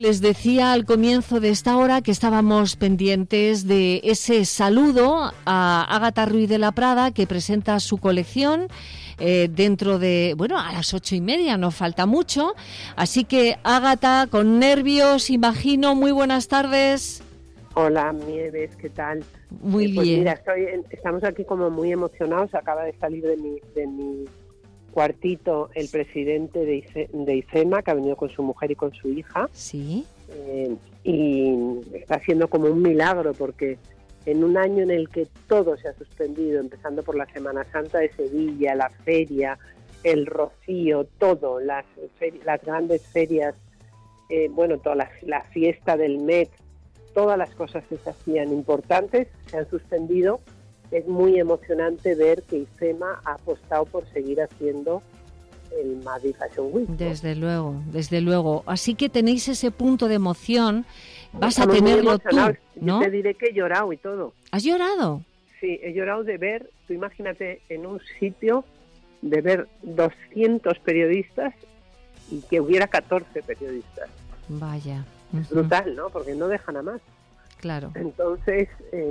Les decía al comienzo de esta hora que estábamos pendientes de ese saludo a Ágata Ruiz de la Prada, que presenta su colección dentro de, a las 8:30, no falta mucho. Así que, Ágata, con nervios, imagino, muy buenas tardes. Hola, Nieves, ¿qué tal? Muy pues bien. Mira, estamos aquí como muy emocionados. Acaba de salir de mi cuartito el presidente de IFEMA, que ha venido con su mujer y con su hija. Sí. Y está haciendo como un milagro, porque en un año en el que todo se ha suspendido, empezando por la Semana Santa de Sevilla, la feria, el Rocío, todo, las grandes ferias, toda la fiesta del Met, todas las cosas que se hacían importantes se han suspendido. Es muy emocionante ver que IFEMA ha apostado por seguir haciendo el Madrid Fashion Week, ¿no? Desde luego. Así que tenéis ese punto de emoción. Vas Estamos a tenerlo tú, ¿no? Yo te diré que he llorado y todo. ¿Has llorado? Sí, he llorado de ver, tú imagínate, en un sitio, de ver 200 periodistas y que hubiera 14 periodistas. Vaya. Es brutal, ¿no? Porque no dejan a más. Claro. Entonces,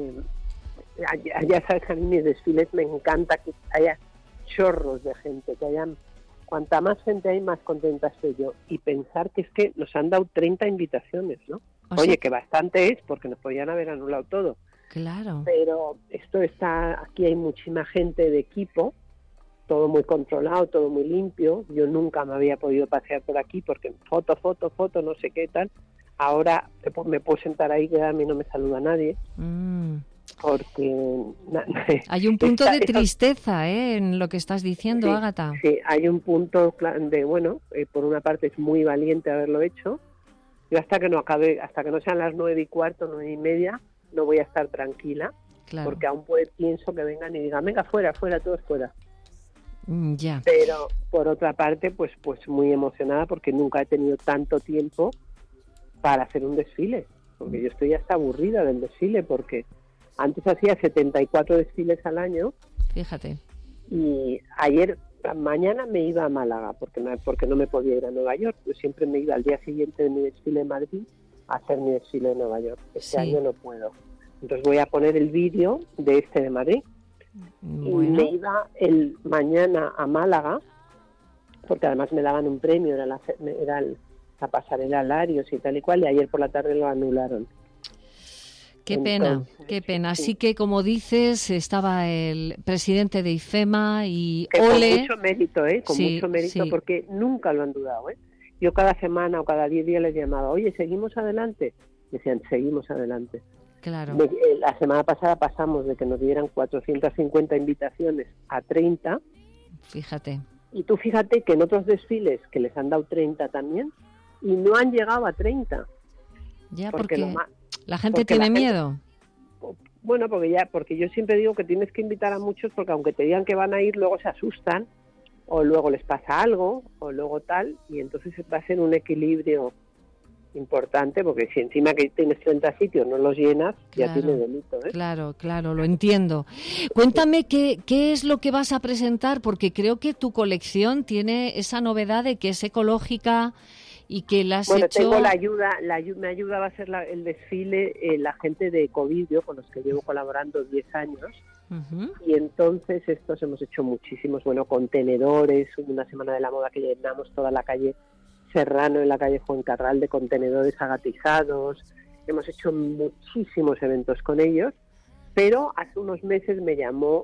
ya sabes que a mí mis desfiles me encanta que haya chorros de gente, que hayan... Cuanta más gente hay, más contenta estoy yo. Y pensar que es que nos han dado 30 invitaciones, ¿no? Oye, que bastante es, porque nos podían haber anulado todo. Claro. Pero aquí hay muchísima gente de equipo, todo muy controlado, todo muy limpio. Yo nunca me había podido pasear por aquí porque foto, no sé qué tal. Ahora me puedo sentar ahí, que a mí no me saluda nadie. Porque hay un punto de tristeza en lo que estás diciendo, sí, Ágata. Sí, hay un punto de, por una parte es muy valiente haberlo hecho. Yo hasta que no sean las 9:15, 9:30, no voy a estar tranquila. Claro. Porque aún pienso que vengan y digan, venga, fuera, todos fuera. Ya. Pero por otra parte, pues muy emocionada, porque nunca he tenido tanto tiempo para hacer un desfile. Porque yo estoy hasta aburrida del desfile, porque antes hacía 74 desfiles al año. Fíjate. Y mañana me iba a Málaga, porque no me podía ir a Nueva York. Yo siempre me iba al día siguiente de mi desfile en Madrid a hacer mi desfile en Nueva York. Este año no puedo. Entonces voy a poner el vídeo de Madrid. Bueno. Y me iba mañana a Málaga, porque además me daban un premio, era la pasarela Larios y tal y cual, y ayer por la tarde lo anularon. Qué pena. Sí. Así que, como dices, estaba el presidente de IFEMA y que ole... Con mucho mérito, mucho mérito, porque nunca lo han dudado, Yo cada semana o cada 10 días les llamaba, oye, ¿seguimos adelante? Decían, seguimos adelante. Claro. La semana pasada pasamos de que nos dieran 450 invitaciones a 30. Fíjate. Y tú fíjate que en otros desfiles que les han dado 30 también, y no han llegado a 30. Ya, porque la gente tiene miedo. Bueno, porque yo siempre digo que tienes que invitar a muchos, porque aunque te digan que van a ir, luego se asustan, o luego les pasa algo, o luego tal, y entonces va a ser un equilibrio importante, porque si encima que tienes 30 sitios no los llenas, ya tiene delito, Claro, lo entiendo. Cuéntame qué es lo que vas a presentar, porque creo que tu colección tiene esa novedad de que es ecológica y que la has hecho... Tengo la ayuda, me ayuda, va a ser el desfile, la gente de Covidio, con los que llevo colaborando 10 años, y entonces estos hemos hecho muchísimos, contenedores, una semana de la moda que llenamos toda la calle Serrano, en la calle Fuencarral, de contenedores agatizados. Hemos hecho muchísimos eventos con ellos, pero hace unos meses me llamó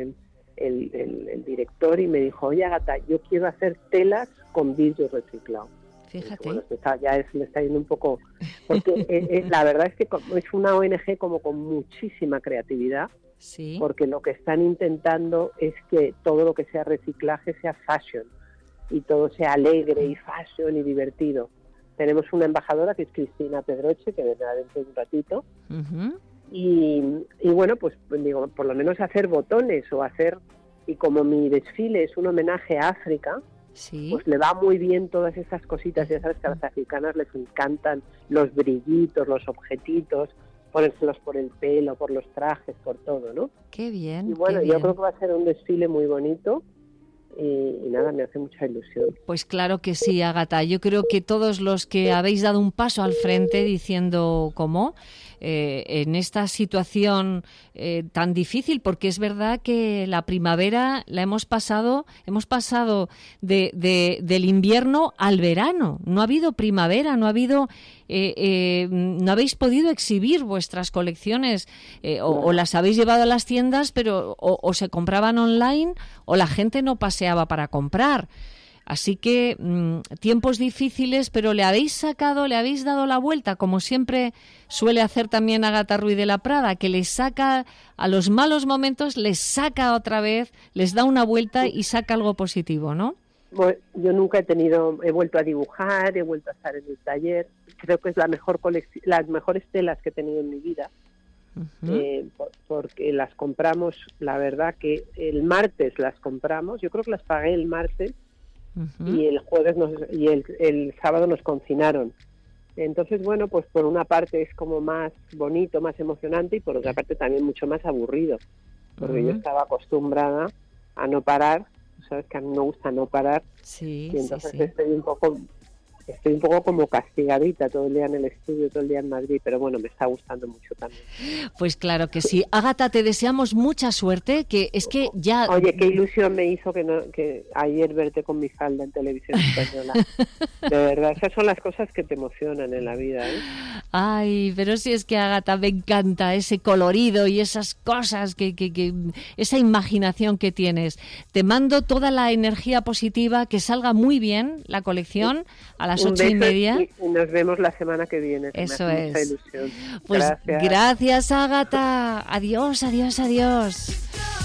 el director y me dijo, oye, Ágata, yo quiero hacer telas con vidrio reciclado. Fíjate. Le está yendo un poco, porque la verdad es que es una ONG como con muchísima creatividad, sí. Porque lo que están intentando es que todo lo que sea reciclaje sea fashion, y todo sea alegre y fashion y divertido. Tenemos una embajadora que es Cristina Pedroche, que vendrá dentro de un ratito, y pues digo, por lo menos hacer botones o hacer, y como mi desfile es un homenaje a África, sí. Pues le va muy bien todas estas cositas. Ya sabes que a las africanas les encantan los brillitos, los objetitos, ponérselos por el pelo, por los trajes, por todo, ¿no? Qué bien. Y yo creo que va a ser un desfile muy bonito. y nada, me hace mucha ilusión. Pues claro que sí, Ágata. Yo creo que todos los que habéis dado un paso al frente diciendo cómo, en esta situación tan difícil, porque es verdad que la primavera la hemos pasado del invierno al verano. No ha habido primavera, no habéis podido exhibir vuestras colecciones o las habéis llevado a las tiendas, pero o se compraban online o la gente no paseaba para comprar. Así que tiempos difíciles, pero le habéis dado la vuelta, como siempre suele hacer también Ágata Ruiz de la Prada, que les saca a los malos momentos, les saca otra vez, les da una vuelta y saca algo positivo, ¿no? Bueno, yo nunca he vuelto a dibujar, he vuelto a estar en el taller. Creo que es las mejores telas que he tenido en mi vida. Uh-huh. Porque las compramos, la verdad que el martes las compramos, yo creo que las pagué el martes. Uh-huh. Y el jueves el sábado nos confinaron. Entonces, bueno, pues por una parte es como más bonito, más emocionante, y por otra parte también mucho más aburrido, porque yo estaba acostumbrada a no parar, sabes que a mí me gusta no parar, y entonces estoy un poco como castigadita todo el día en el estudio, todo el día en Madrid, pero bueno, me está gustando mucho también. Pues claro que sí. Ágata, te deseamos mucha suerte, que es que ya... Oye, qué ilusión me hizo que ayer verte con mi falda en Televisión Española. De verdad, esas son las cosas que te emocionan en la vida, ¿eh? Ay, pero si es que, Ágata, me encanta ese colorido y esas cosas, esa imaginación que tienes. Te mando toda la energía positiva, que salga muy bien la colección a las 8:30. Y nos vemos la semana que viene. Eso me hace es. mucha ilusión. Pues gracias, Ágata. Adiós, adiós, adiós.